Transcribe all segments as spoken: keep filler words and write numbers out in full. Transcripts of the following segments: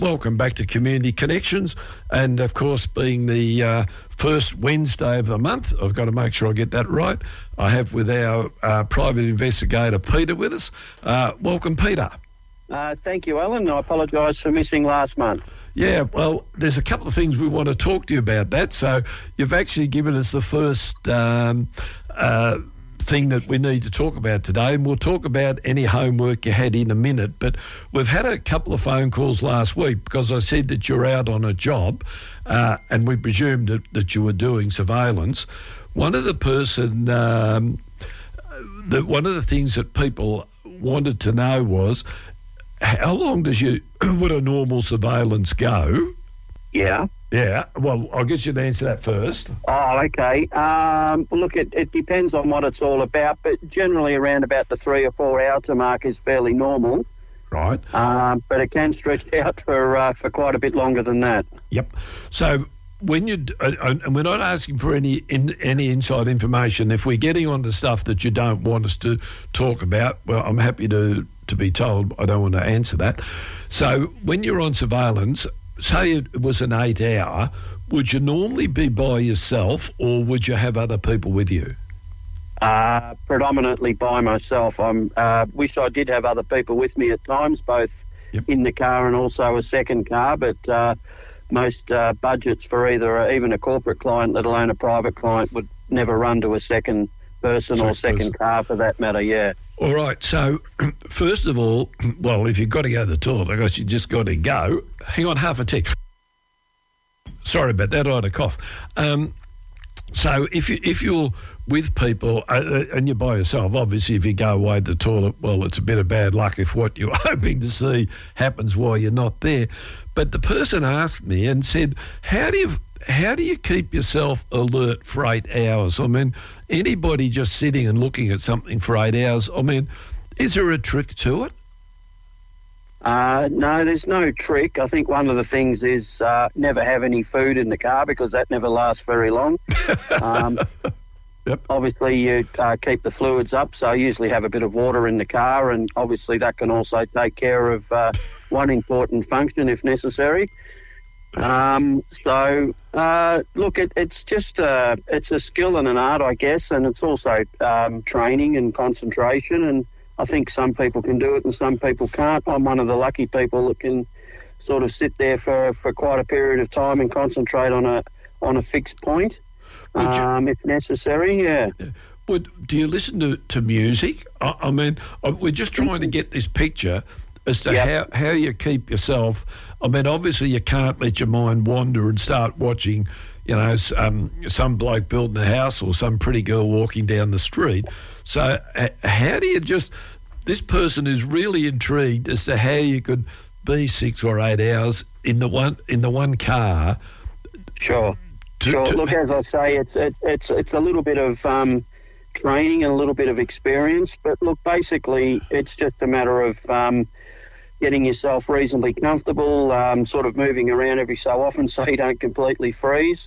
welcome back to Community Connections, and of course being the uh, first Wednesday of the month, I've got to make sure I get that right. I have with our uh, private investigator Peter with us. Uh, welcome, Peter. Uh, thank you, Alan. I apologise for missing last month. Yeah, well, there's a couple of things we want to talk to you about that. So you've actually given us the first um, uh, thing that we need to talk about today, and we'll talk about any homework you had in a minute. But we've had a couple of phone calls last week because I said that you're out on a job uh, and we presumed that, that you were doing surveillance. One of the person, um, the, one of the things that people wanted to know was, how long does you would a normal surveillance go? Yeah. Yeah. Well, I'll get you to answer that first. Oh, okay. Um, look, it, it depends on what it's all about, but generally around about the three or four hour mark is fairly normal. Right. Um, but it can stretch out for uh, for quite a bit longer than that. Yep. So when you uh, and we're not asking for any in, any inside information. If we're getting onto stuff that you don't want us to talk about, well, I'm happy to to be told. I don't want to answer that. So when you're on surveillance, say it was an eight hour, would you normally be by yourself or would you have other people with you? Uh, predominantly by myself. I uh, wish I did have other people with me at times, both yep. in the car and also a second car, but uh, most uh, budgets for either even a corporate client, let alone a private client, would never run to a second person second or second person. car for that matter, yeah. All right, so first of all, well, if you've got to go to the toilet, I guess you just got to go. Hang on, half a tick. Sorry about that, I had a cough. Um, so if, you, if you're with people uh, and you're by yourself, obviously if you go away to the toilet, well, it's a bit of bad luck if what you're hoping to see happens while you're not there. But the person asked me and said, how do you... How do you keep yourself alert for eight hours? I mean, anybody just sitting and looking at something for eight hours, I mean, is there a trick to it? Uh, no, there's no trick. I think one of the things is uh, never have any food in the car because that never lasts very long. um, yep. Obviously, you uh, keep the fluids up, so I usually have a bit of water in the car, and obviously that can also take care of uh, one important function if necessary. Um, so, uh, look, it, it's just a, it's a skill and an art, I guess, and it's also um, training and concentration, and I think some people can do it and some people can't. I'm one of the lucky people that can sort of sit there for, for quite a period of time and concentrate on a on a fixed point, um, if necessary, yeah. Would, do you listen to, to music? I, I mean, we're just trying to get this picture as to yep. how, how you keep yourself. I mean, obviously you can't let your mind wander and start watching, you know, um, some bloke building a house or some pretty girl walking down the street. So uh, how do you just, this person is really intrigued as to how you could be six or eight hours in the one in the one car. Sure, to, sure. To, Look, as I say, it's it's it's it's a little bit of um, training and a little bit of experience, but look, basically, it's just a matter of um, getting yourself reasonably comfortable, um, sort of moving around every so often so you don't completely freeze.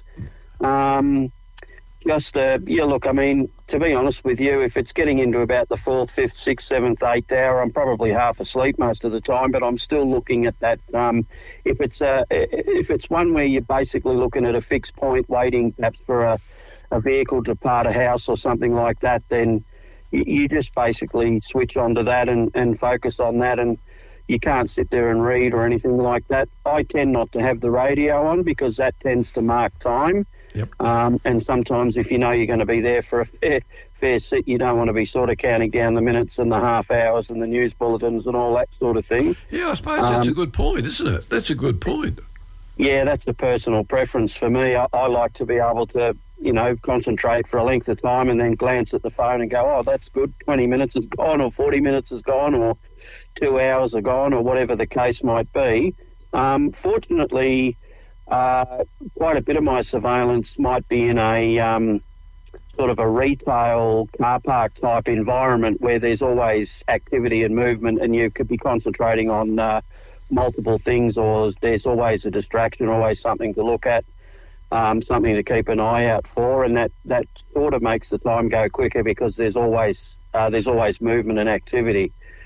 Um, just, uh, yeah, look, I mean, to be honest with you, if it's getting into about the fourth, fifth, sixth, seventh, eighth hour, I'm probably half asleep most of the time, but I'm still looking at that. Um, if it's uh, if it's one where you're basically looking at a fixed point, waiting perhaps for a, a vehicle to part a house or something like that, then you, you just basically switch onto that and, and focus on that, and you can't sit there and read or anything like that. I tend not to have the radio on because that tends to mark time. Yep. Um, and sometimes if you know you're going to be there for a fair, fair sit, you don't want to be sort of counting down the minutes and the half hours and the news bulletins and all that sort of thing. Yeah, I suppose um, that's a good point, isn't it? That's a good point. Yeah, that's a personal preference for me. I, I like to be able to, you know, concentrate for a length of time and then glance at the phone and go, oh, that's good, twenty minutes is gone or forty minutes is gone or two hours are gone or whatever the case might be. Um, fortunately, uh, quite a bit of my surveillance might be in a um, sort of a retail car park type environment where there's always activity and movement and you could be concentrating on uh, multiple things, or there's always a distraction, always something to look at. Um, something to keep an eye out for, and that, that sort of makes the time go quicker because there's always uh, there's always movement and activity.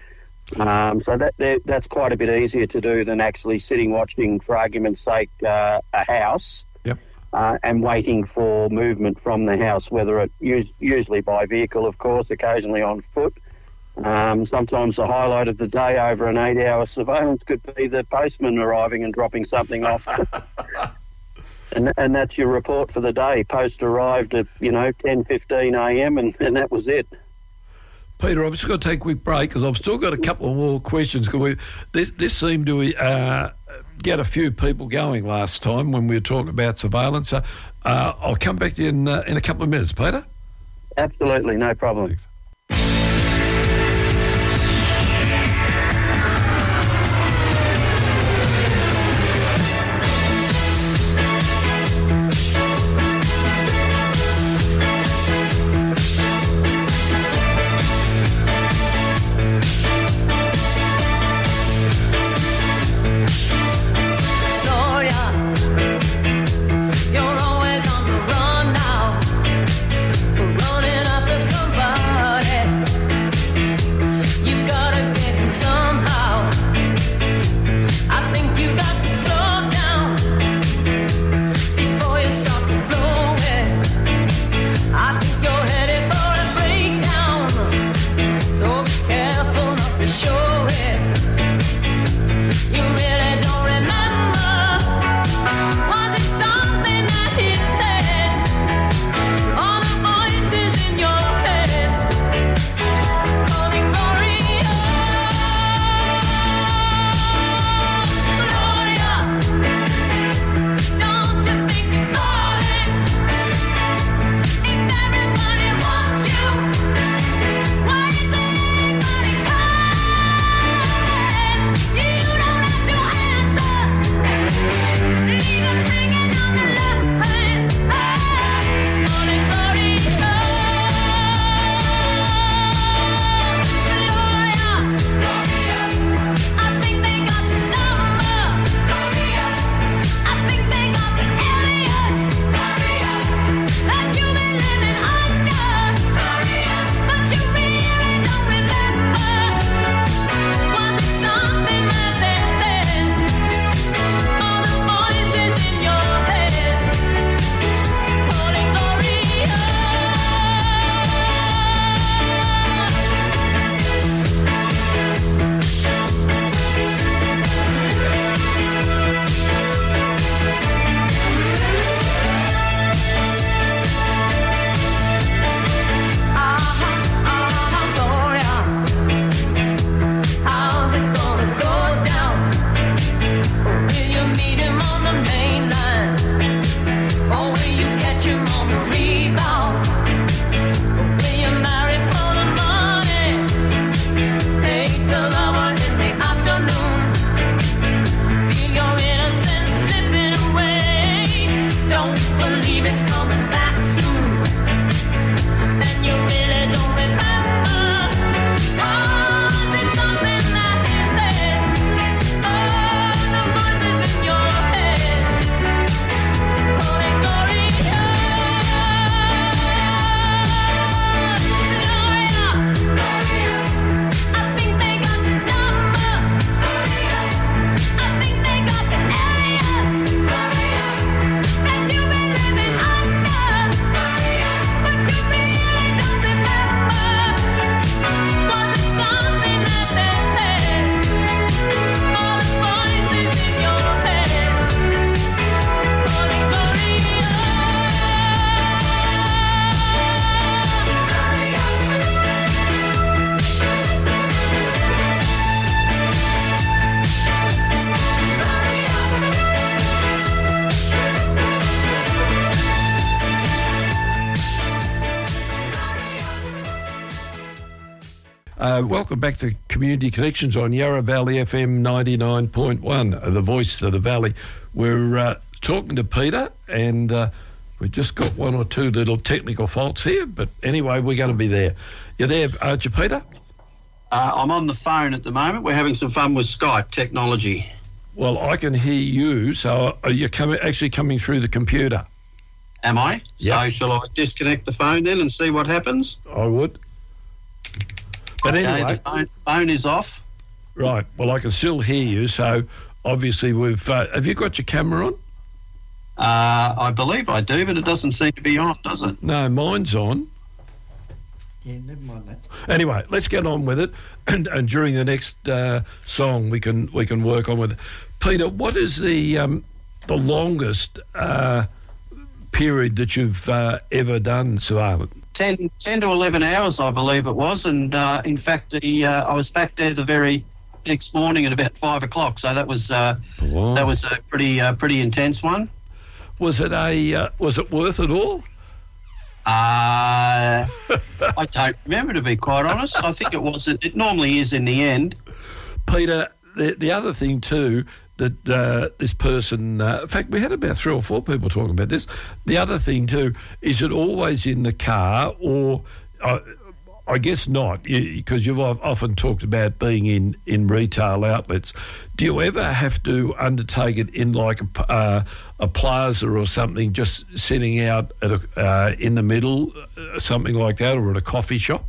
Um, so that that- that's quite a bit easier to do than actually sitting watching, for argument's sake, uh, a house Yep. uh, and waiting for movement from the house, whether it us- usually by vehicle, of course, occasionally on foot. Um, sometimes the highlight of the day over an eight-hour surveillance could be the postman arriving and dropping something off. And, and that's your report for the day. Post arrived at, you know, ten fifteen a.m. and, and that was it. Peter, I've just got to take a quick break because I've still got a couple more questions. 'Cause we, this, this seemed to uh, get a few people going last time when we were talking about surveillance. Uh, uh, I'll come back to you in, uh, in a couple of minutes, Peter. Absolutely, no problem. Thanks. Uh, welcome back to Community Connections on Yarra Valley F M ninety-nine point one, the voice of the valley. We're uh, talking to Peter, and uh, we've just got one or two little technical faults here, but anyway, we're going to be there. You're there, aren't you, Peter? Uh, I'm on the phone at the moment. We're having some fun with Skype technology. Well, I can hear you, so are you coming, actually coming through the computer? Am I? Yep. So shall I disconnect the phone then and see what happens? I would. But Okay, anyway, the phone, phone is off. Right. Well, I can still hear you. So obviously, we've. Uh, have you got your camera on? Uh, I believe I do, but it doesn't seem to be on, does it? No, mine's on. Yeah, never mind that. Anyway, let's get on with it, and, and during the next uh, song, we can we can work on with it. Peter, what is the um, the longest uh, period that you've uh, ever done surveillance? ten, ten to eleven hours, I believe it was, and uh, in fact, the uh, I was back there the very next morning at about five o'clock. So that was uh, Wow. that was a pretty uh, pretty intense one. Was it a uh, was it worth it all? Uh, I don't remember, to be quite honest. I think it was. It normally is in the end. Peter, the, the other thing too, that uh, this person, uh, in fact, we had about three or four people talking about this. The other thing too, is it always in the car, or uh, I guess not, because you, you've often talked about being in, in retail outlets. Do you ever have to undertake it in like a, uh, a plaza or something, just sitting out at a, uh, in the middle, uh, something like that, or at a coffee shop?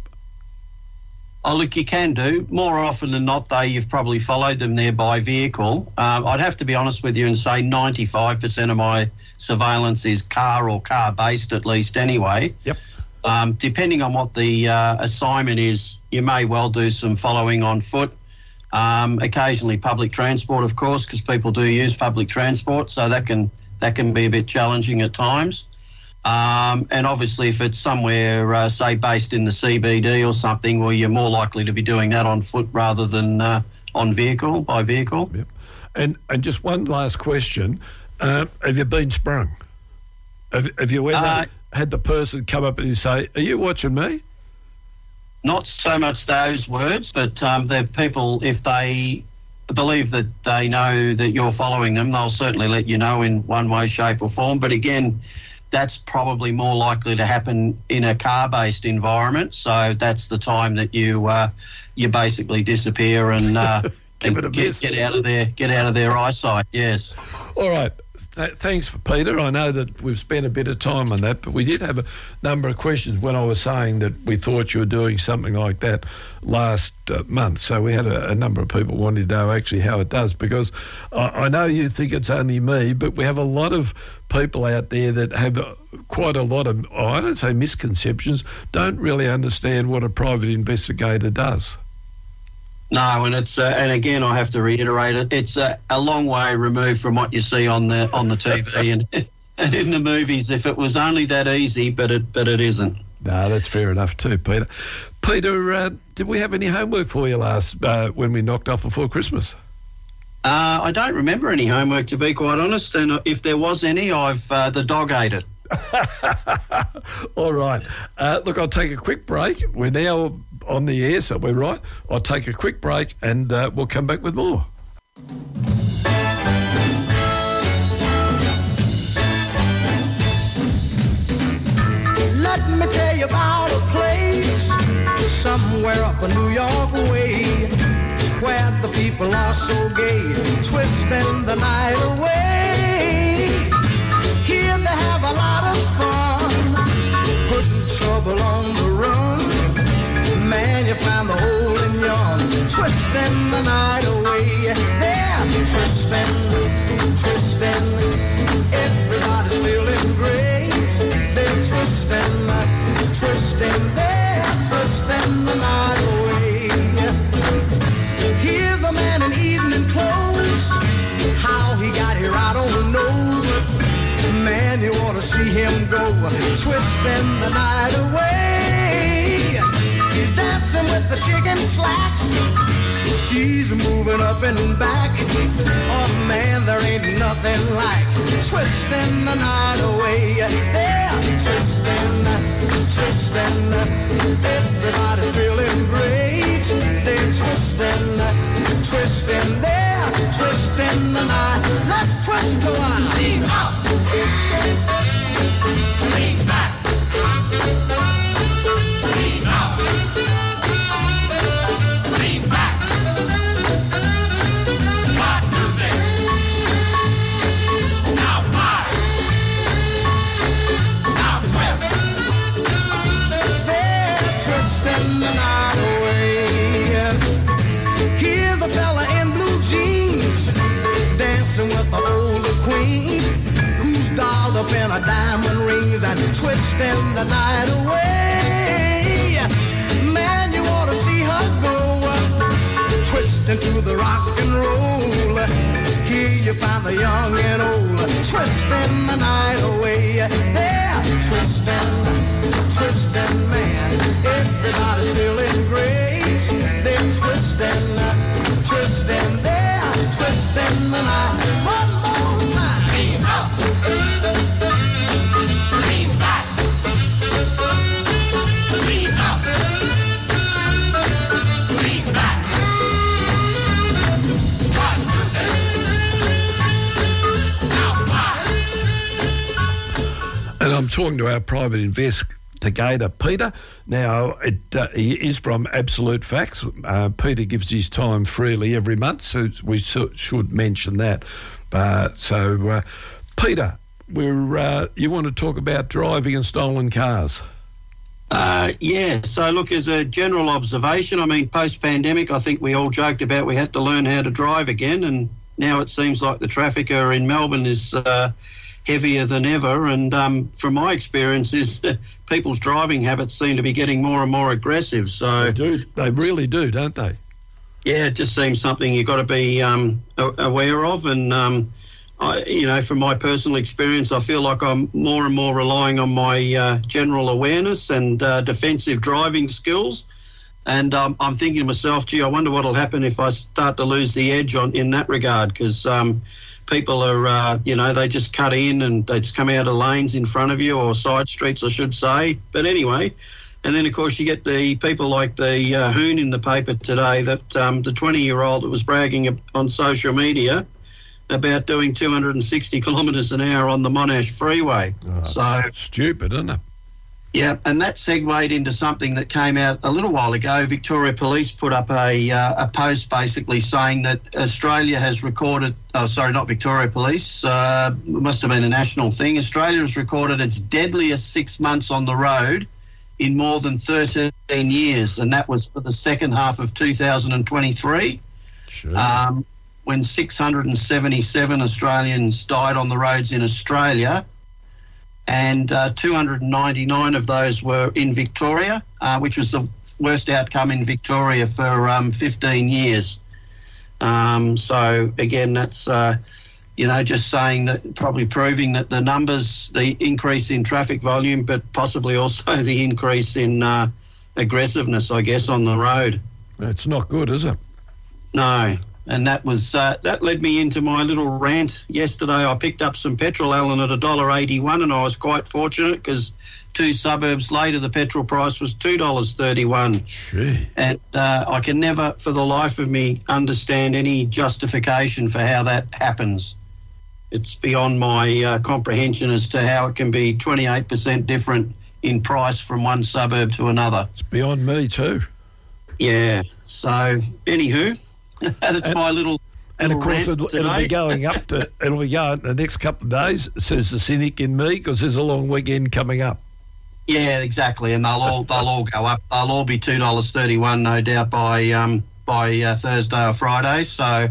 Oh, look, you can do. More often than not, though, you've probably followed them there by vehicle. Um, I'd have to be honest with you and say ninety-five percent of my surveillance is car or car-based, at least anyway. Yep. Um, depending on what the uh, assignment is, you may well do some following on foot. Um, occasionally public transport, of course, because people do use public transport, so that can that can be a bit challenging at times. Um, and obviously, if it's somewhere, uh, say, based in the C B D or something, well, you're more likely to be doing that on foot rather than uh, on vehicle, by vehicle. Yep. And and just one last question: uh, have you been sprung? Have, have you ever Uh, had the person come up and you say, "Are you watching me?" Not so much those words, but um, the people, if they believe that they know that you're following them, they'll certainly let you know in one way, shape or form. But again, that's probably more likely to happen in a car-based environment. So that's the time that you uh, you basically disappear and, uh, Give and it a get, miss. get out of their get out of their eyesight. Yes. All right. Th- thanks for Peter. I know that we've spent a bit of time on that, but we did have a number of questions when I was saying that we thought you were doing something like that last uh, month. So we had a, a number of people wanting to know actually how it does, because I, I know you think it's only me, but we have a lot of people out there that have uh, quite a lot of, oh, I don't say misconceptions, don't really understand what a private investigator does. No, and it's uh, and again, I have to reiterate it. It's uh, a long way removed from what you see on the on the T V and, and in the movies. If it was only that easy, but it but it isn't. No, that's fair enough too, Peter. Peter, uh, did we have any homework for you last uh, when we knocked off before Christmas? Uh, I don't remember any homework, to be quite honest. And if there was any, I've uh, the dog ate it. All right. Uh, look, I'll take a quick break. We're now on the air, so we're right. I'll take a quick break and uh, we'll come back with more. Let me tell you about a place somewhere up a New York way, where the people are so gay, twisting the night away. Here they have a lot of fun, putting trouble on the run. Man, you found the hole in yon, twisting the night away. They're twisting, twisting, everybody's feeling great. They're twisting, twisting, they're twisting the night away. Here's a man in evening clothes, how he got here I don't know, but man, you ought to see him go, twisting the night away. He's dancing with the chicken slacks, she's moving up and back. Oh man, there ain't nothing like twisting the night away. They're twisting, twisting, everybody's feeling great. They're twisting, twisting, they're twisting the night. Let's twist the one. Lean up, lean back, lean up, lean back. One, two, six. Now five. Now twist. They're twisting the night away. Here's the the queen, who's dolled up in her diamond rings and twisting the night away. Man, you ought to see her go, twisting to the rock and roll. Here you find the young and old, twisting the night away. They're twisting, twisting, man. Everybody's feeling great. They're twisting, twisting, they're twisting the night. One more time. Lean up. Lean back. Lean up. Lean back. One, two, three. Now five. And I'm talking to our private investigator, Peter. Now, it, uh, he is from Absolute Facts. Uh, Peter gives his time freely every month, so we so, should mention that. Uh, so, uh, Peter, we're uh, you want to talk about driving and stolen cars? Uh, yeah, so look, as a general observation, I mean, post-pandemic, I think we all joked about we had to learn how to drive again, and now it seems like the traffic in Melbourne is uh, heavier than ever, and um, from my experience is people's driving habits seem to be getting more and more aggressive. So They do. They really do, don't they? yeah, it just seems something you've got to be um, aware of, and um, I, you know, from my personal experience, I feel like I'm more and more relying on my uh, general awareness and uh, defensive driving skills. And um, I'm thinking to myself, gee, I wonder what will happen if I start to lose the edge on in that regard, because um, people are, uh, you know, they just cut in and they just come out of lanes in front of you, or side streets, I should say. But anyway, and then, of course, you get the people like the uh, Hoon in the paper today, that um, the twenty-year-old that was bragging on social media about doing two hundred sixty kilometres an hour on the Monash Freeway. Oh, so stupid, isn't it? yeah, and that segued into something that came out a little while ago. Victoria Police put up a uh, a post basically saying that Australia has recorded, oh, sorry, not Victoria Police, uh, it must have been a national thing. Australia has recorded its deadliest six months on the road in more than thirteen years, and that was for the second half of two thousand twenty-three. Sure. Um, when six hundred seventy-seven Australians died on the roads in Australia, and uh, two hundred ninety-nine of those were in Victoria, uh, which was the worst outcome in Victoria for um, fifteen years. Um, so, again, that's, uh, you know, just saying that, probably proving that the numbers, the increase in traffic volume, but possibly also the increase in uh, aggressiveness, I guess, on the road. It's not good, is it? No. And that was uh, that led me into my little rant yesterday. I picked up some petrol, Alan, at one dollar eighty-one, and I was quite fortunate because two suburbs later the petrol price was two dollars thirty-one. Gee. And uh, I can never for the life of me understand any justification for how that happens. It's beyond my uh, comprehension as to how it can be twenty-eight percent different in price from one suburb to another. It's beyond me too. Yeah. So, anywho... That's and, my little, and little of course rant it'll, it'll be going up to it'll be going the next couple of days, says the cynic in me, because there's a long weekend coming up. Yeah, exactly, and they'll all they'll all go up. They'll all be two dollars thirty one, no doubt, by um by uh, Thursday or Friday. So,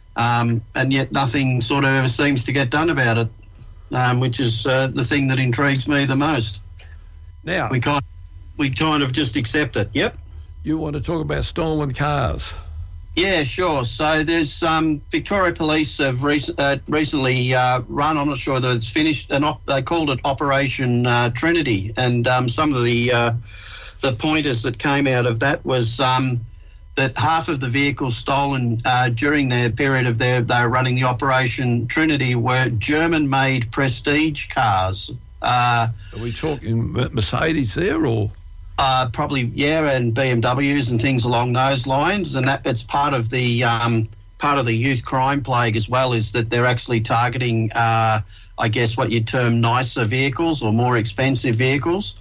um, and yet nothing sort of ever seems to get done about it, um, which is uh, the thing that intrigues me the most. Now we kind we kind of just accept it. Yep. You want to talk about stolen cars? Yeah, sure. So there's um, Victoria Police have rec- uh, recently uh, run, I'm not sure whether it's finished, an op- they called it Operation uh, Trinity, and um, some of the uh, the pointers that came out of that was um, that half of the vehicles stolen uh, during their period of their they were running the Operation Trinity were German-made prestige cars. Uh, Are we talking Mercedes there, or...? Uh, probably, yeah, and B M Ws and things along those lines, and that it's part of the um, part of the youth crime plague as well, is that they're actually targeting, uh, I guess, what you'd term nicer vehicles or more expensive vehicles,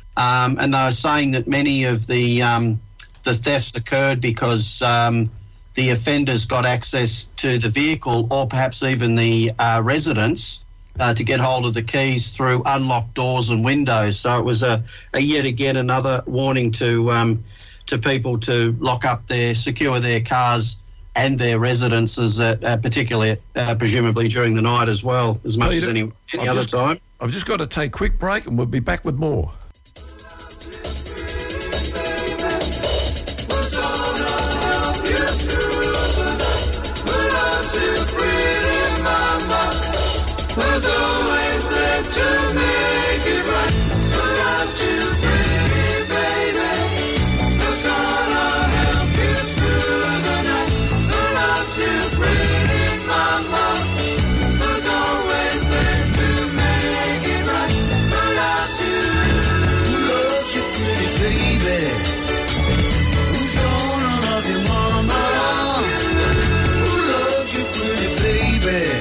um, and they were saying that many of the um, the thefts occurred because um, the offenders got access to the vehicle, or perhaps even the uh, residents. Uh, to get hold of the keys through unlocked doors and windows. So it was a, a yet again another warning to um, to people to lock up their, secure their cars and their residences, at, uh, particularly uh, presumably during the night as well, as much Peter, as any, any I've other just, time. I've just got to take a quick break and we'll be back with more. There's always there to make it right. Who loves you, pretty baby? Who's gonna help you through the night? Who loves you, pretty mama? Who's always there to make it right? Who loves you? Who loves you, pretty baby? Who's gonna love you, mama? Who loves you, pretty baby?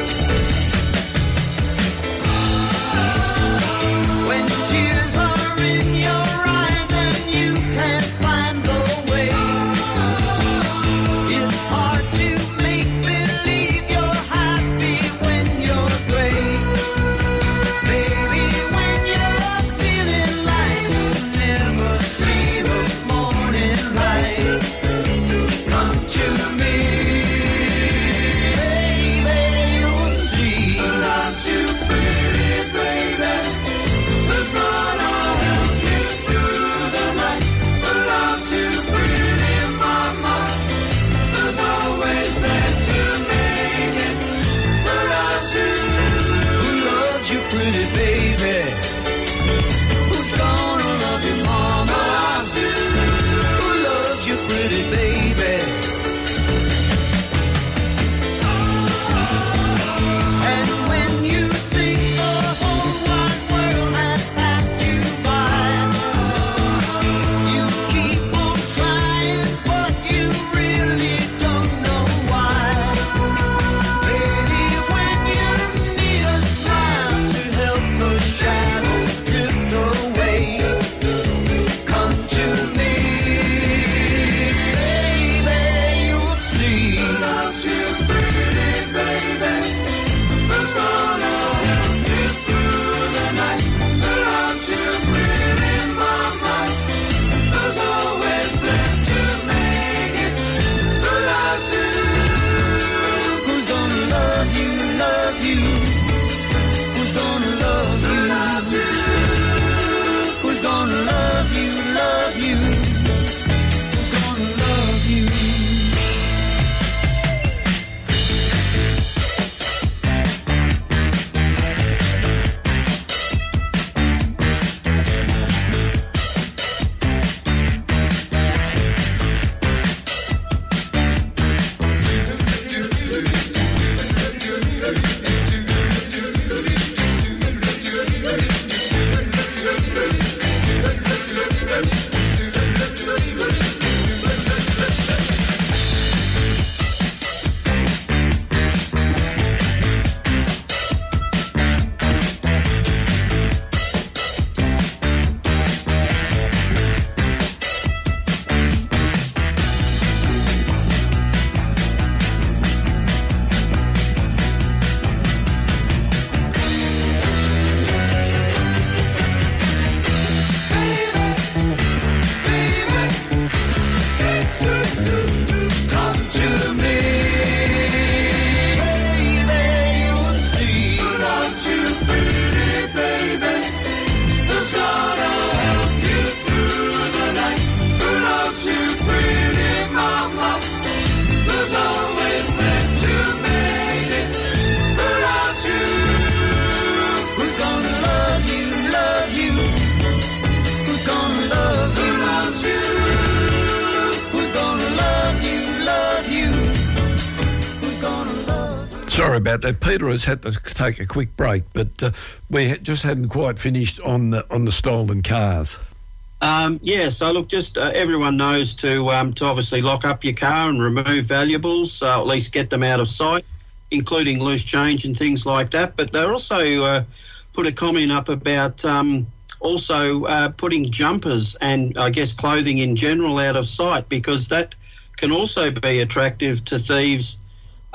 Sorry about that. Peter has had to take a quick break, but uh, we ha- just hadn't quite finished on the, on the stolen cars. Um, yeah, so look, just uh, everyone knows to um, to obviously lock up your car and remove valuables, uh, at least get them out of sight, including loose change and things like that. But they also uh, put a comment up about um, also uh, putting jumpers and I guess clothing in general out of sight, because that can also be attractive to thieves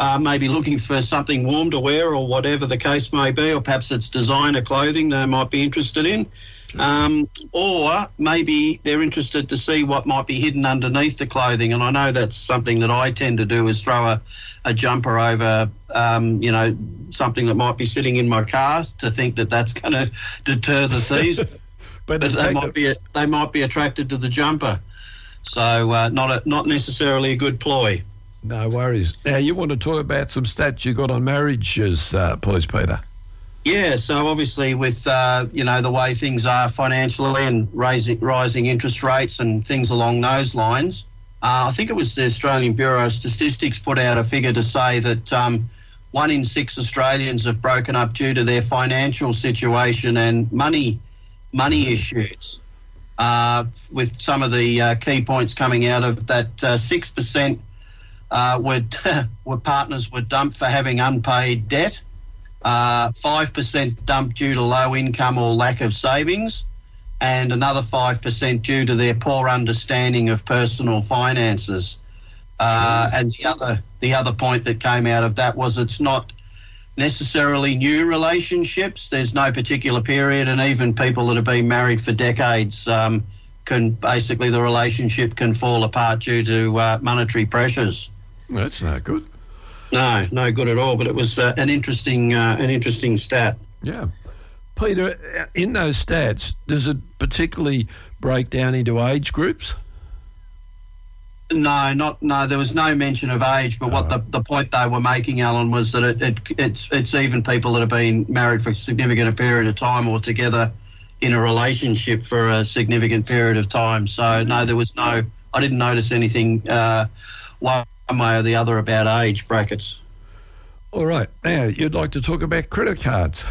uh, maybe looking for something warm to wear or whatever the case may be, or perhaps it's designer clothing they might be interested in. Um, or maybe they're interested to see what might be hidden underneath the clothing. And I know that's something that I tend to do, is throw a, a jumper over, um, you know, something that might be sitting in my car to think that that's going to deter the thieves. but but they might, be, they might be attracted to the jumper. So uh, not a, not necessarily a good ploy. No worries. Now, you want to talk about some stats you got on marriages, uh, please, Peter? Yeah, so obviously with, uh, you know, the way things are financially and raising, rising interest rates and things along those lines, uh, I think it was the Australian Bureau of Statistics put out a figure to say that um, one in six Australians have broken up due to their financial situation and money money issues, uh, with some of the uh, key points coming out of that. uh, six percent uh, were, were partners were dumped for having unpaid debt. Uh, five percent dumped due to low income or lack of savings, and another five percent due to their poor understanding of personal finances. Uh, and the other the other point that came out of that was it's not necessarily new relationships. There's no particular period, and even people that have been married for decades um, can basically the relationship can fall apart due to uh, monetary pressures. That's no good. No, no good at all. But it was uh, an interesting, uh, an interesting stat. Yeah, Peter. In those stats, does it particularly break down into age groups? No, not no. There was no mention of age. But what Oh. the, the point they were making, Alan, was that it, it it's it's even people that have been married for a significant period of time or together in a relationship for a significant period of time. So no, there was no. I didn't notice anything uh, one way or the other about age brackets. All right. Now, you'd like to talk about credit cards.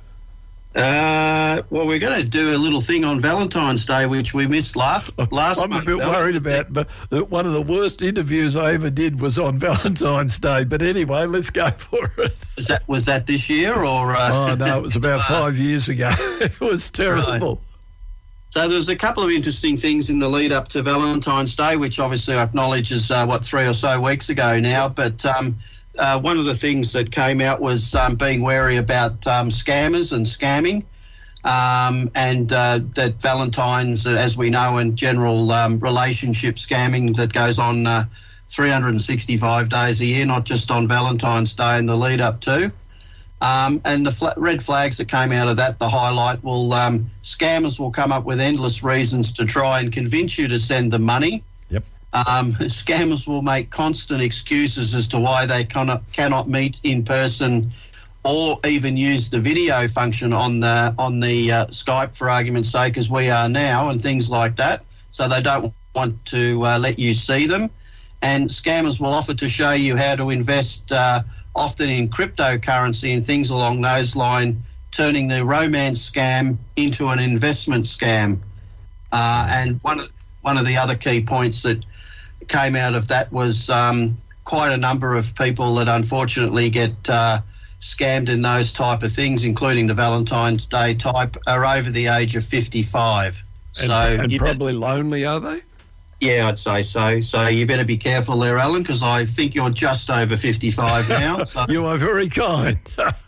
Uh, well, we're going to do a little thing on Valentine's Day, which we missed last last I'm month. a bit Alan. worried about, but that one of the worst interviews I ever did was on Valentine's Day. But anyway, let's go for it. Was that was that this year or? Uh, Oh, no, it was about five years ago. It was terrible. So there was a couple of interesting things in the lead up to Valentine's Day, which obviously I acknowledge is, uh, what, three or so weeks ago now. But um, uh, one of the things that came out was um, being wary about um, scammers and scamming. Um, and uh, that Valentine's, as we know, and general um, relationship scamming that goes on uh, three hundred sixty-five days a year, not just on Valentine's Day and the lead up to. Um, and the fl- red flags that came out of that, the highlight, will um, scammers will come up with endless reasons to try and convince you to send them money. Yep. Um, scammers will make constant excuses as to why they cannot, cannot meet in person or even use the video function on the on the uh, Skype, for argument's sake, as we are now, and things like that. So they don't want to uh, let you see them. And scammers will offer to show you how to invest uh, often in cryptocurrency and things along those lines, turning the romance scam into an investment scam. Uh, and one of, one of the other key points that came out of that was um, quite a number of people that unfortunately get uh, scammed in those type of things, including the Valentine's Day type, are over the age of fifty-five. And, so and you probably lonely, are they? Yeah, I'd say so. So you better be careful there, Alan, because I think you're just over fifty-five now. So. You are very kind.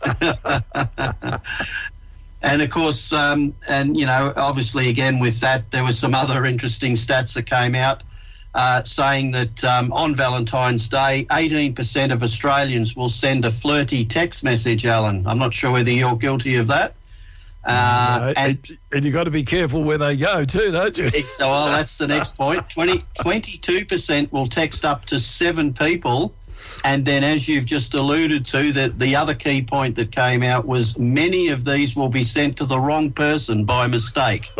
And, of course, um, and, you know, obviously, again, with that, there was some other interesting stats that came out uh, saying that um, on Valentine's Day, eighteen percent of Australians will send a flirty text message, Alan. I'm not sure whether you're guilty of that. Uh, no, and, and, and you've got to be careful where they go too, don't you? so, well, that's the next point. twenty, twenty-two percent will text up to seven people. And then, as you've just alluded to, that the other key point that came out was many of these will be sent to the wrong person by mistake.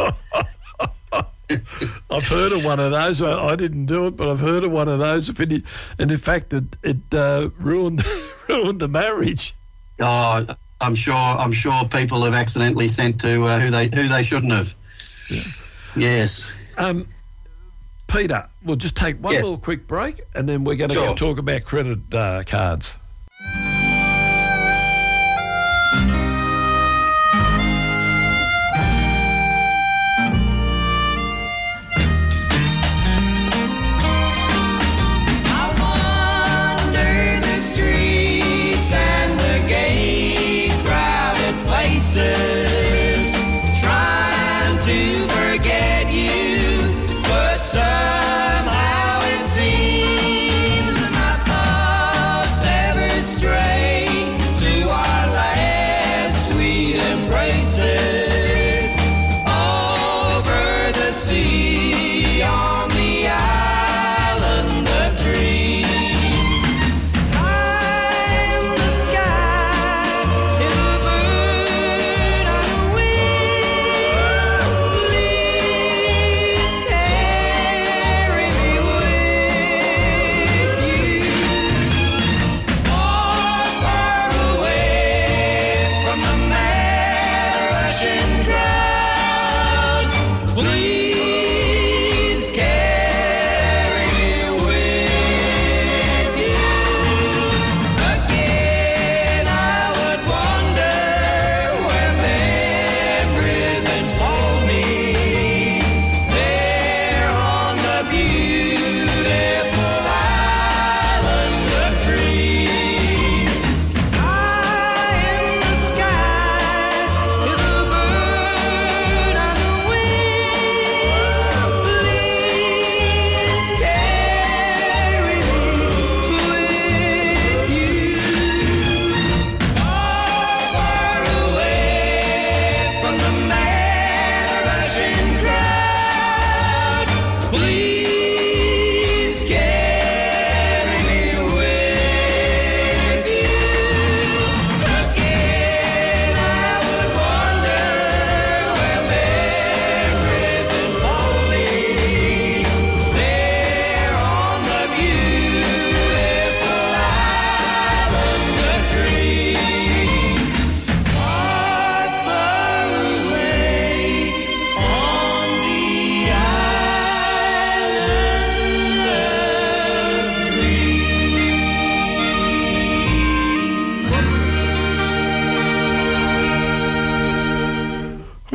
I've heard of one of those. I didn't do it, but I've heard of one of those. And in fact, it, it uh, ruined ruined the marriage. Oh, I'm sure. I'm sure people have accidentally sent to uh, who they who they shouldn't have. Yeah. Yes. Um, Peter, we'll just take one yes. little quick break, and then we're going to sure. go talk about credit uh, cards. I wander the streets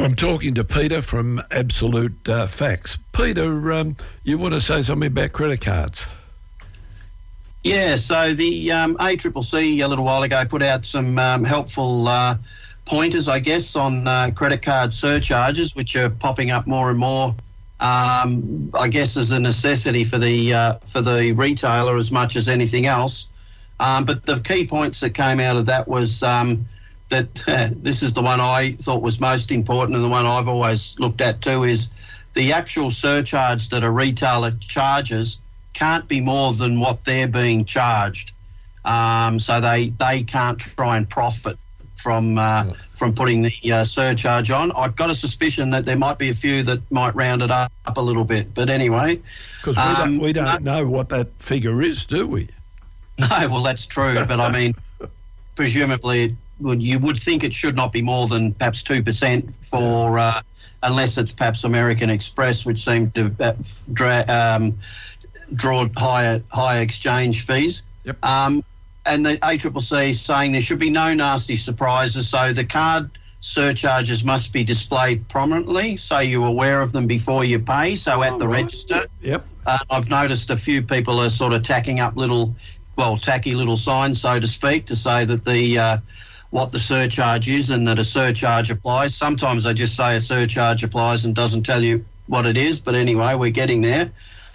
I'm talking to Peter from Absolute uh, Facts. Peter, um, you want to say something about credit cards? Yeah, so the um, A C C C a little while ago put out some um, helpful uh, pointers, I guess, on uh, credit card surcharges, which are popping up more and more. Um, I guess as a necessity for the uh, for the retailer as much as anything else. Um, but the key points that came out of that was um, that uh, this is the one I thought was most important, and the one I've always looked at too, is the actual surcharge that a retailer charges can't be more than what they're being charged. Um, so they, they can't try and profit from uh, yeah. from putting the uh, surcharge on. I've got a suspicion that there might be a few that might round it up, up a little bit. But anyway... Because we um, don't, we don't no, know what that figure is, do we? No, well, that's true. But, I mean, presumably it would, you would think it should not be more than perhaps two percent for... Uh, unless it's perhaps American Express, which seemed to uh, dra- um, draw higher higher exchange fees. Yep. Um, and the A C C C is saying there should be no nasty surprises, so the card surcharges must be displayed prominently, so you're aware of them before you pay, so oh, at the right. register. Yep. Uh, I've noticed a few people are sort of tacking up little, well, tacky little signs, so to speak, to say that the... Uh, what the surcharge is and that a surcharge applies. Sometimes I just say a surcharge applies and doesn't tell you what it is, but anyway, we're getting there.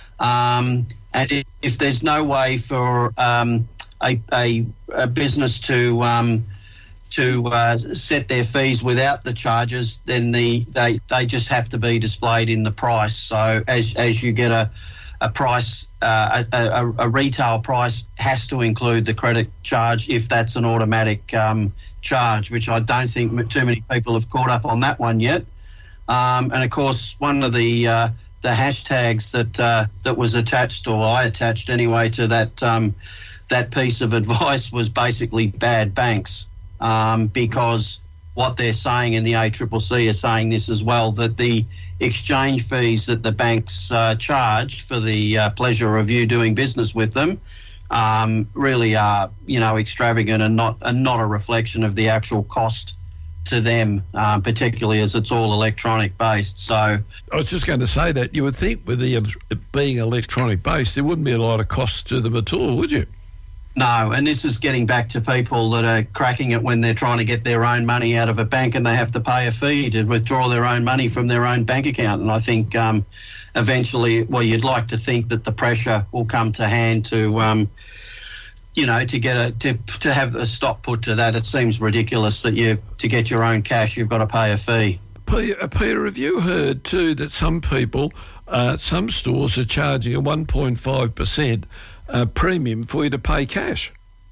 Um, and if, if there's no way for um, a, a, a business to um, to uh, set their fees without the charges, then the they, they just have to be displayed in the price. So as as you get a a price, uh, a, a, a retail price has to include the credit charge if that's an automatic um, charge, which I don't think too many people have caught up on that one yet. Um, and of course, one of the uh, the hashtags that uh, that was attached, or I attached anyway, to that um, that piece of advice was basically bad banks, um, because what they're saying in the A C C C is saying this as well, that the exchange fees that the banks uh, charge for the uh, pleasure of you doing business with them um, really are, you know, extravagant and not and not a reflection of the actual cost to them, um, particularly as it's all electronic based. So I was just going to say that you would think with the it being electronic based, there wouldn't be a lot of cost to them at all, would you? No, and this is getting back to people that are cracking it when they're trying to get their own money out of a bank and they have to pay a fee to withdraw their own money from their own bank account. And I think um, eventually, well, you'd like to think that the pressure will come to hand to, um, you know, to get a to to have a stop put to that. It seems ridiculous that you to get your own cash, you've got to pay a fee. Peter, have you heard too that some people, uh, some stores are charging a one point five percent Uh, premium for you to pay cash?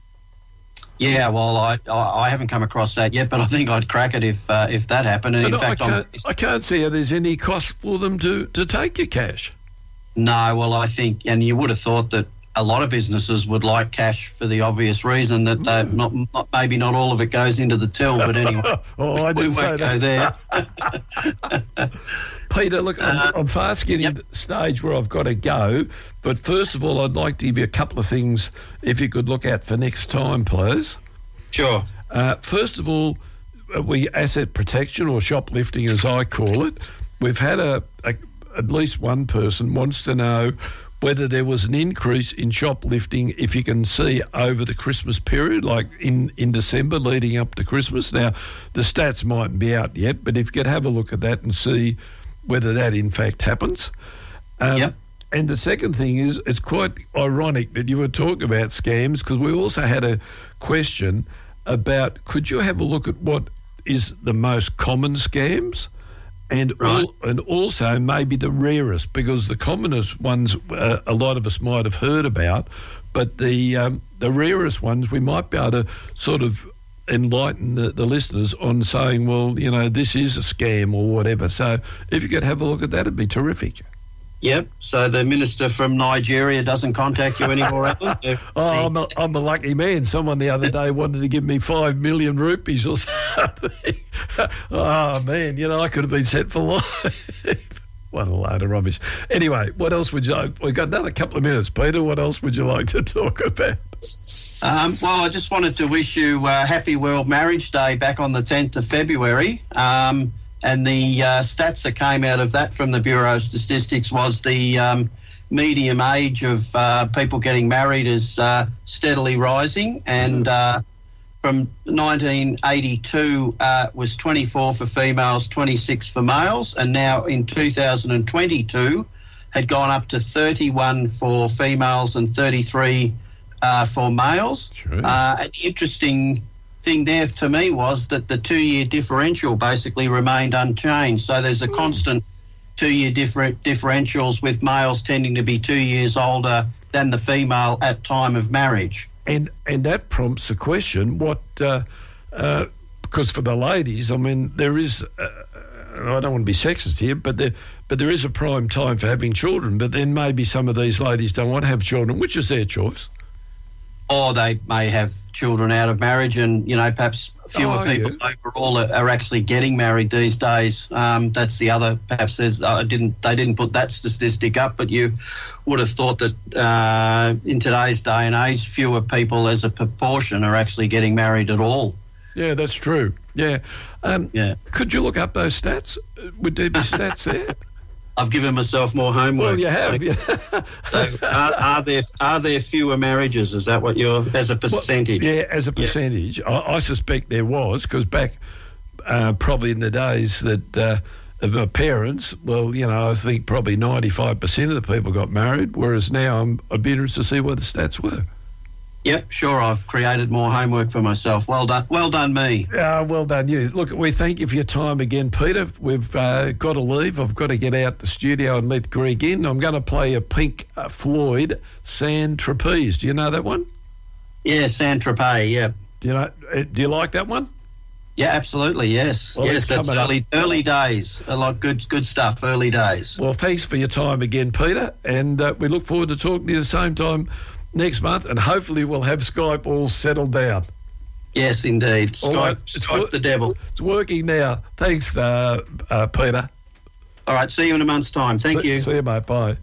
Yeah, well, I, I I haven't come across that yet, but I think I'd crack it if uh, if that happened. And in no, fact, I can't, I'm, I can't see how there's any cost for them to, to take your cash. No, well, I think, and you would have thought that a lot of businesses would like cash for the obvious reason that uh, mm. not, not maybe not all of it goes into the till, but anyway, oh, I didn't we say won't go that. there. Peter, look, I'm, uh, I'm fast getting yep. to the stage where I've got to go, but first of all, I'd like to give you a couple of things if you could look at for next time, please. Sure. Uh, first of all, we asset protection, or shoplifting as I call it. We've had a, a at least one person wants to know whether there was an increase in shoplifting, if you can see, over the Christmas period, like in, in December leading up to Christmas. Now, the stats mightn't be out yet, but if you could have a look at that and see whether that in fact happens. Um, yep. And the second thing is, it's quite ironic that you were talking about scams, because we also had a question about, could you have a look at what is the most common scams? And right. all, and also maybe the rarest, because the commonest ones uh, a lot of us might have heard about, but the um, the rarest ones we might be able to sort of enlighten the, the listeners on saying, well, you know, this is a scam or whatever. So if you could have a look at that, it'd be terrific. Yep. So the minister from Nigeria doesn't contact you anymore, Alan? Oh, I'm a, I'm a lucky man. Someone the other day wanted to give me five million rupees or something. Oh, man, you know, I could have been set for life. What a load of rubbish. Anyway, what else would you... We've got another couple of minutes, Peter. What else would you like to talk about? Um, well, I just wanted to wish you uh, Happy World Marriage Day back on the tenth of February. Um, and the uh, stats that came out of that from the Bureau of Statistics was the um, medium age of uh, people getting married is uh, steadily rising, and uh, from nineteen eighty-two uh, was twenty-four for females, twenty-six for males, and now in two thousand twenty-two had gone up to thirty-one for females and thirty-three uh, for males. Uh, and the interesting thing there to me was that the two-year differential basically remained unchanged. So there's a constant two-year different differentials, with males tending to be two years older than the female at time of marriage. And and that prompts the question: what? Uh, uh, because for the ladies, I mean, there is. Uh, I don't want to be sexist here, but there, but there is a prime time for having children. But then maybe some of these ladies don't want to have children, which is their choice. Or they may have children out of marriage, and you know, perhaps fewer oh, people yeah. overall are, are actually getting married these days. Um, that's the other. Perhaps there's. I didn't. They didn't put that statistic up, but you would have thought that uh, in today's day and age, fewer people as a proportion are actually getting married at all. Yeah, that's true. Yeah. Um, yeah. Could you look up those stats? Would there be stats there? I've given myself more homework. Well, you have. Yeah. So, are, are there are there fewer marriages? Is that what you're as a percentage? Well, yeah, as a percentage, yeah. I, I suspect there was, because back uh, probably in the days that uh, of my parents, well, you know, I think probably ninety-five percent of the people got married, whereas now I'm, I'd be interested to see what the stats were. Yep, sure. I've created more homework for myself. Well done. Well done, me. Uh, well done, you. Look, we thank you for your time again, Peter. We've uh, got to leave. I've got to get out the studio and let Greg in. I'm going to play a Pink uh, Floyd, Saint Tropez. Do you know that one? Yeah, Saint Tropez, yeah. Do you know? Uh, do you like that one? Yeah, absolutely, yes. Well, yes, that's early up. early days. A lot of good, good stuff, early days. Well, thanks for your time again, Peter. And uh, we look forward to talking to you at the same time next month, and hopefully we'll have Skype all settled down. Yes, indeed. Skype, right. Skype wor- the devil. It's working now. Thanks, uh, uh, Peter. All right, see you in a month's time. Thank see, you. See you, mate. Bye.